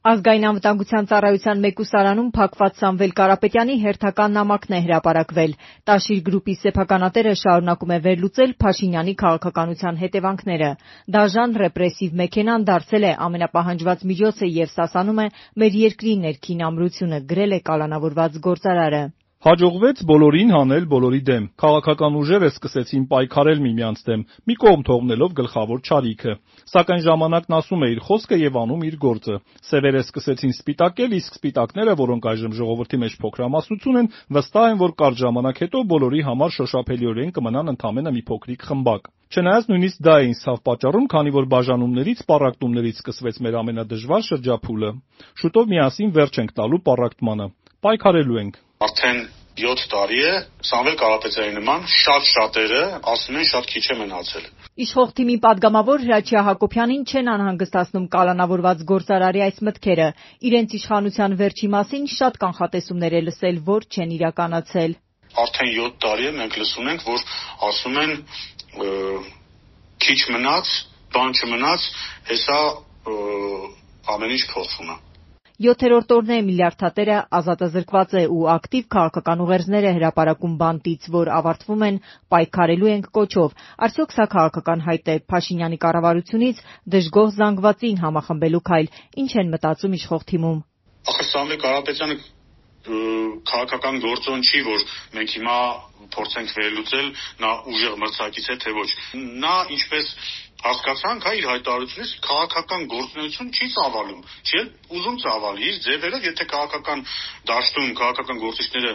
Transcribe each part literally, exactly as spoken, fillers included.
Ազգային անվտանգության ծառայության մեկուսարանում փակված Սամվել Կարապետյանի հերթական նամակն է հրապարակվել։ Տաշիր գրուպի սեփականատերը շարունակում է վերլուծել Փաշինյանի քաղաքականության հետևանքները։ Դաժան ռեպրեսիվ մեքենան դարձել է ամենապահանջված միջոցը եւ սասանում է մեր երկրի ներքին ամրությունը, գրել է կալանավորված գործարարը։ Հաջողվեց բոլորին հանել բոլորի դեմ։ Քաղաքական ուժերը սկսեցին պայքարել միմյանց դեմ, մի կողմ թողնելով գլխավոր չարիքը։ Սակայն ժամանակն ասում է իր խոսքը եւ անում իր գործը։ Սևերը սկսեցին սպիտակել, իսկ սպիտակները, որոնք այժմ ժողովրդի մեջ փոքրամասնություն են, վստահ են, որ կարճ ժամանակ հետո բոլորի համար շոշափելիորեն կմնան ընդամենը մի փոքրիկ խմբակ։ Չնայած նույնիսկ դա է ինձ ցավ պատճառում, քանի որ բաժանումներից, պառակտումներից սկսվեց մեր ամենադժվար շրջափուլը։ Շուտով միասին վերջ ենք տալու պառակտմանը։ Պայքարելու ենք։ Արդեն յոթ տարի է Սամվել Կարապետյանի նման շատ շատերը ասում են շատ քիչ է մնացել։ Իշխող թիմի падգամավոր Հրաչյա Հակոբյանին չեն անհանգստացնում կալանավորված գործարարի այս մտքերը։ Իրենց իշխանության վերջի մասին շատ կանխատեսումներ է լսել, որ չեն իրականացել։ Արդեն յոթ տարի է մենք լսում ենք, որ ասում են քիչ մնաց, բան չմնաց, հեսա ամեն ինչ փոխվում է։ Յոթերորդ օրն է միլիարդատերը ազատազրկված է ու ակտիվ քաղաքական ուղերձներ է հրապարակում բանտից, որ ավարտվում են պայքարելու ենք կոչով։ Արդյոք սա քաղաքական հայտ է Փաշինյանի կառավարությունից դժգոհ զանգվածին համախմբելու քայլ։ Ինչ են մտածում իշխող թիմում։ Ախր Սամվել Կարապետյանը քաղաքական գործոն չի, որ մենք հիմա փորձենք վերլուծել, նա ուժեղ մրցակից է թե ոչ։ Նա ինչպես հասկացանք, հա, իր հայտարարությունից քաղաքական գործունեություն չի ծավալում, չի ուզում ծավալի իր ձևերով, եթե քաղաքական դաշտում քաղաքական գործիչները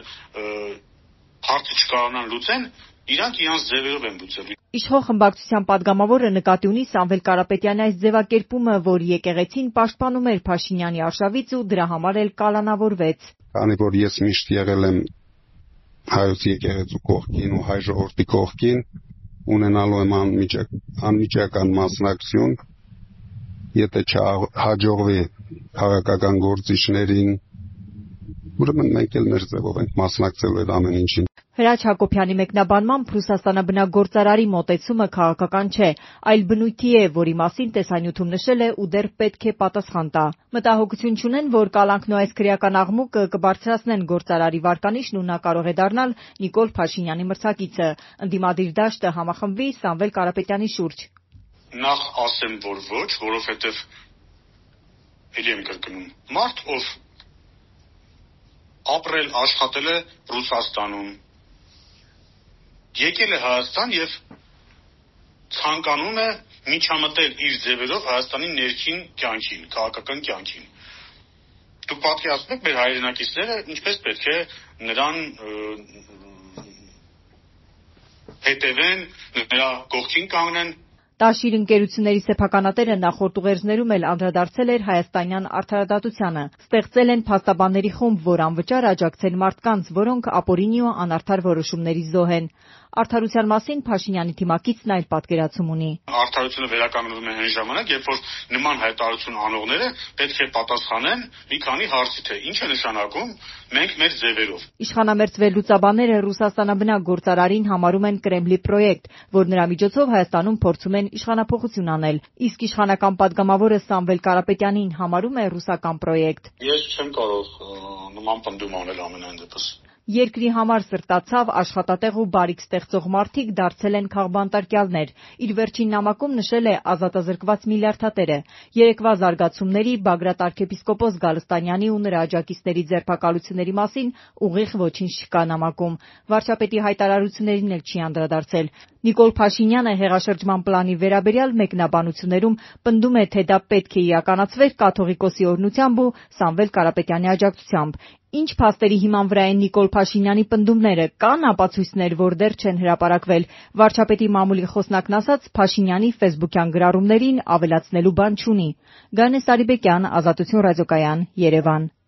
հարցը չկարողանան լուծեն, իրանք իրանց ձևերով են լուծել։ Իշխող խմբակցության падգամավորը նկատի ունի Սամվել Կարապետյանի այս ձևակերպումը, որ եկեղեցին պաշտպանում էր Փաշինյանի արշավից ու դրա համար էլ կալանավորվեց։ Քանի որ ես միշտ եղել եմ հայոց եկեղեցու կողքին ու հայ ժողովրդի կողքին, ունենալու եմ անմիջական մասնակցություն, եթե չհաջողվի քաղաքական գործիչներին, ուրեմն մենք էլ մեր ձևով ենք մասնակցելու այդ ամեն ինչին։ Հրաչ Հակոբյանի մեկնաբանմամբ Ռուսաստանաբնակ գործարարի մոտեցումը քաղաքական չէ, այլ բնույթի է, որի մասին տեսանյութում նշել է ու դեռ պետք է պատասխան տա։ Մտահոգություն չունեն, որ կալանքն ու այս քրեական աղմուկը կբարձրացնեն գործարարի վարկանիշն ու նա կարող է դառնալ Նիկոլ Փաշինյանի մրցակիցը։ Ընդդիմադիր դաշտը համախմբվի Սամվել Կարապետյանի շուրջ։ Նախ ասեմ, որ ոչ, որովհետև էլի եմ կրկնում, մարդ, ով ապրել, աշխատել է Ռուսաստանում, եկել է Հայաստան եւ ցանկանում է միջամտել իր ձևերով Հայաստանի ներքին կյանքին, քաղաքական կյանքին։ Դուք պատկերացնում եք մեր հայրենակիցները ինչպես պետք է նրան հետևեն, նրա կողքին կանգնեն։ Տաշիր ընկերությունների սեփականատերը նախորդ ուղերձներում էլ անդրադարձել էր հայաստանյան արդարադատությանը։ Ստեղծել են փաստաբանների խումբ, որ անվճար աջակցեն մարդկանց, որոնք ապօրինի ու անարդար որոշումների զոհ են։ Արդարության մասին Փաշինյանի թիմակիցն այլ պատկերացում ունի։ Արդարությունը վերականգնվում է այն ժամանակ, երբ որ նման հայտարարություն անողները պետք է պատասխանեն մի քանի հարցի, թե ինչ է նշանակում մենք մեր ձևերով։ Իշխանամերձ վերլուծաբանները Ռուսաստանաբնակ գործարարին համարում են Կրեմլի պրոյեկտ, որ նրա միջոցով Հայաստանում փորձում են իշխանափոխություն անել, իսկ իշխանական падգամավորը Սամվել Կարապետյանին համարում է ռուսական պրոյեկտ։ Ես չեմ կարող նման պնդում անել ամենայն դեպս։ Երկրի համար սրտացավ, աշխատատեղ ու բարիք ստեղծող մարդիկ դարձել են քաղբանտարկյալներ։ Իր վերջին նամակում նշել է ազատազրկված միլիարդատերը։ Երեկվա զարգացումների Բագրատ arczepiskopos Գալստանյանի ու նրա աջակիցների ձերբակալությունների մասին ուղիղ ոչինչ չկա նամակում։ Վարչապետի հայտարարություններին էլ չի անդրադարձել։ Նիկոլ Փաշինյանը հեղաշրջման պլանի վերաբերյալ մեկնաբանություններում պնդում է, թե դա պետք է իրականացվեր կաթողիկոսի օրհնությամբ ու Սամվել Կարապետյանի աջակցությամբ։ Ինչ փաստերի հիման վրա են Նիկոլ Փաշինյանի պնդումները, կան ապացույցներ, որ դեռ չեն հրապարակվել։ Վարչապետի մամուլի խոսնակն ասաց, Փաշինյանի ֆեյսբուքյան գրառումներին ավելացնելու բան չունի։ Գանե Սարիբեկյան, Ազատություն ռադիոկայան, Երևան։